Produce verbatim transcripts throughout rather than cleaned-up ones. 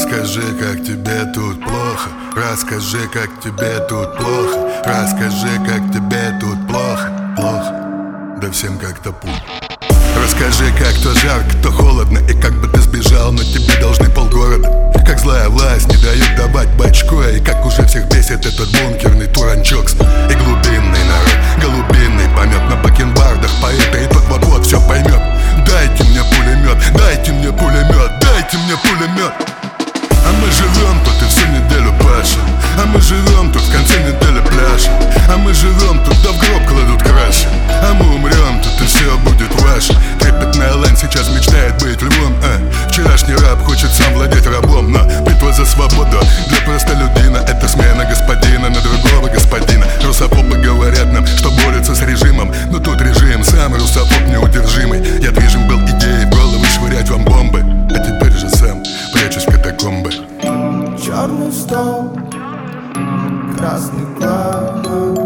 Расскажи, как тебе тут плохо. Расскажи, как тебе тут плохо. Расскажи, как тебе тут плохо. Плохо, да всем как-то пух. Расскажи, как то жарко, то холодно, и как бы ты сбежал, но тебе должны полгорода. Как злая власть не дает давать бачку, и как уже всех бесит этот бункерный туранчок. И глубинный народ, голубиный помет на бакенбардах поэта, и тот вот-вот все поймет. Дайте мне пулемет, дайте мне пулемет, дайте мне пулемет. А мы живем тут и всю неделю пашем. А мы живем тут в конце недели пляшем. А мы живем тут, да в гроб кладут краши. А мы умрем тут и все будет ваше. Трепетная лань сейчас мечтает быть львом, а вчерашний раб хочет сам владеть рабом. Но битва за свободу для простолюдина — это смена господина на другого господина. Русофобы говорят нам, что борются с режимом, но тут режим сам русофоб неудержимый. Я движим был идеей в голову швырять вам бомбы, а теперь же сам прячусь в катакомбы. Черный стол, красный глаз,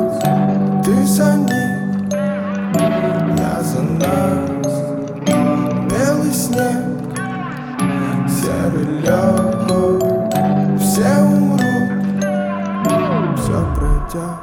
ты за ним, я за нас. Белый снег, серый лед, все умрут, все пройдет.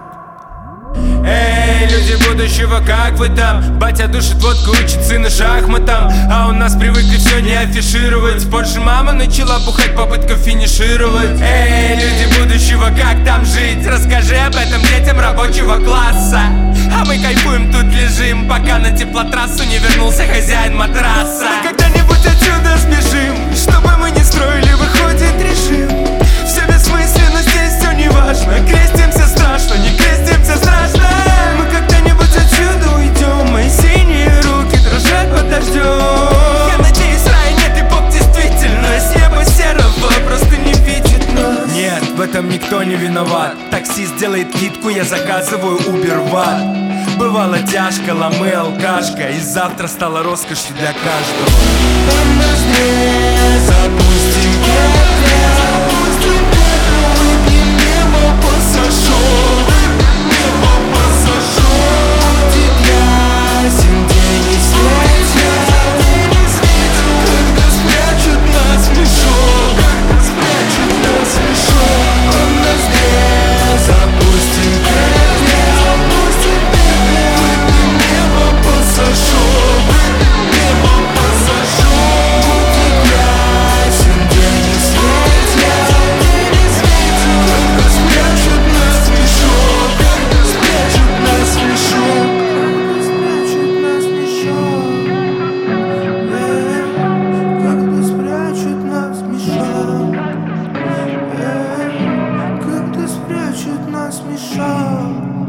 Эй, люди будущего, как вы там? Батя душит водку, учит сына шахматам. А у нас привыкли все не афишировать. Позже мама начала бухать, попытка финишировать. Эй, люди будущего, как там жить? Расскажи об этом детям рабочего класса. А мы кайфуем, тут лежим, пока на теплотрассу не вернулся хозяин матраса. Мы когда-нибудь отсюда сбежим, чтобы мы не строили, выходит режим. Все бессмысленно, здесь все не важно. Крестимся страшно, не крестимся страшно. Мы когда-нибудь отсюда уйдем, мои синие руки дрожат под дождем. Я надеюсь, рая нет и Бог действительно с неба серого просто не видит нас. Нет, в этом никто не виноват. Таксист делает китку, я заказываю Uber в ад. Бывало тяжко, ломы, алкашка, и завтра стало роскошью для каждого. Там нас не запустим, запустим, выпьем небо пассажир. Небо пассажир. Будет ясен день и светит, когда спрячут нас в мешок, когда спрячут нас в мешок. Там нас не запустим, запустим, выпьем небо пассажир. Небо пассажир. Будет ясен день и светит, когда спрячут нас в мешок, когда спрячут нас в мешок, когда спрячут нас в мешок, когда спрячут нас в мешок, когда спрячут нас в мешок.